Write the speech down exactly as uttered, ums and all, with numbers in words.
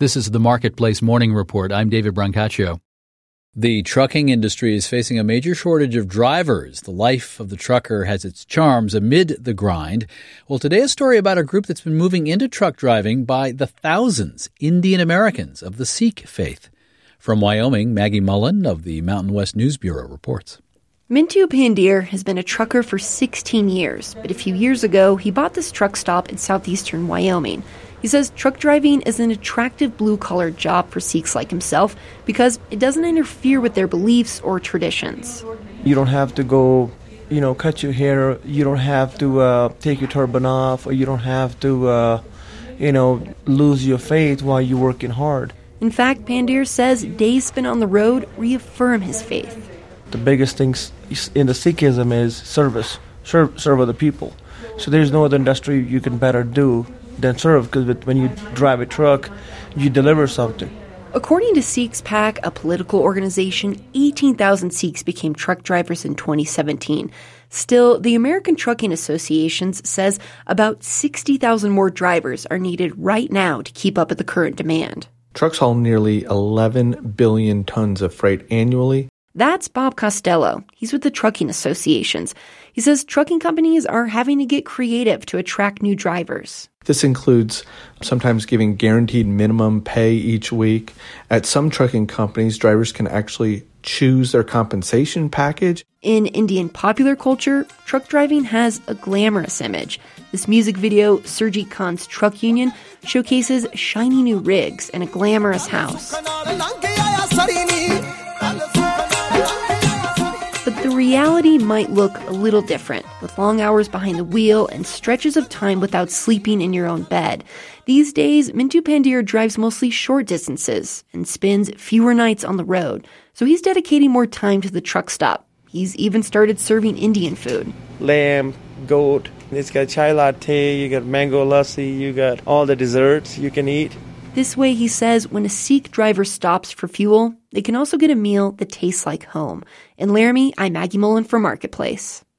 This is the Marketplace Morning Report. I'm David Brancaccio. The trucking industry is facing a major shortage of drivers. The life of the trucker has its charms amid the grind. Well, today a story about a group that's been moving into truck driving by the thousands, Indian Americans of the Sikh faith. From Wyoming, Maggie Mullen of the Mountain West News Bureau reports. Mintu Pandir has been a trucker for sixteen years, but a few years ago, he bought this truck stop in southeastern Wyoming. He says truck driving is an attractive blue-collar job for Sikhs like himself because it doesn't interfere with their beliefs or traditions. You don't have to go, you know, cut your hair. You don't have to uh, take your turban off, or you don't have to, uh, you know, lose your faith while you're working hard. In fact, Pandir says days spent on the road reaffirm his faith. The biggest things in the Sikhism is service, serve, serve other people. So there's no other industry you can better do than serve, because when you drive a truck, you deliver something. According to Sikhs Pack, a political organization, eighteen thousand Sikhs became truck drivers in twenty seventeen. Still, the American Trucking Association says about sixty thousand more drivers are needed right now to keep up with the current demand. Trucks haul nearly eleven billion tons of freight annually. That's Bob Costello. He's with the Trucking Associations. He says trucking companies are having to get creative to attract new drivers. This includes sometimes giving guaranteed minimum pay each week. At some trucking companies, drivers can actually choose their compensation package. In Indian popular culture, truck driving has a glamorous image. This music video, Surjit Khan's Truck Union, showcases shiny new rigs and a glamorous house. But the reality might look a little different, with long hours behind the wheel and stretches of time without sleeping in your own bed. These days, Mintu Pandir drives mostly short distances and spends fewer nights on the road, so he's dedicating more time to the truck stop. He's even started serving Indian food. Lamb, goat, it's got chai latte, you got mango lassi, you got all the desserts you can eat. This way, he says, when a Sikh driver stops for fuel, they can also get a meal that tastes like home. In Laramie, I'm Maggie Mullen for Marketplace.